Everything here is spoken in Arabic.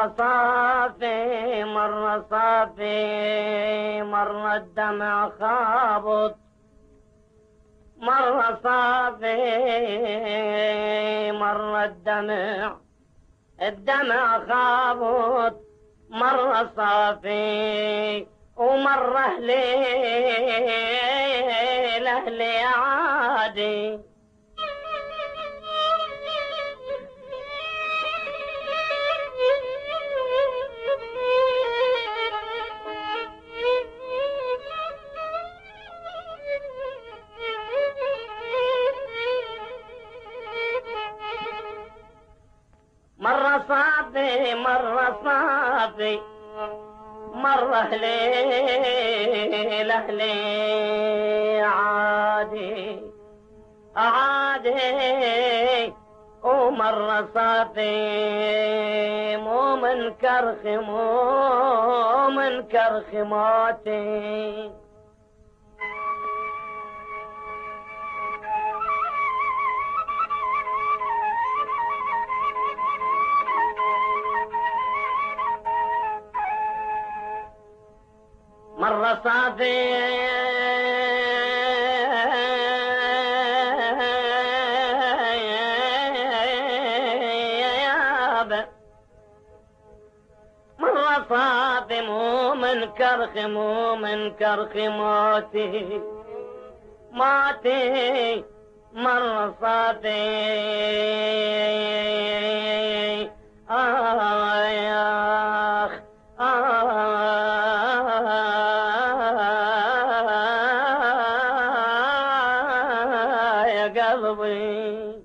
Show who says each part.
Speaker 1: صافي مرة صافي مرة الدمع خابط مرة صافي مرة الدمع خابط مرة صافي ومرة ليلة عادي مرة صافي مرة صافي مرة ليلة عادي عادي ومرة صافي مو من كرخماتي مرة صافي مرة صافي مو من كرخماتي ماتي مرة صافي ياخ يا قلبي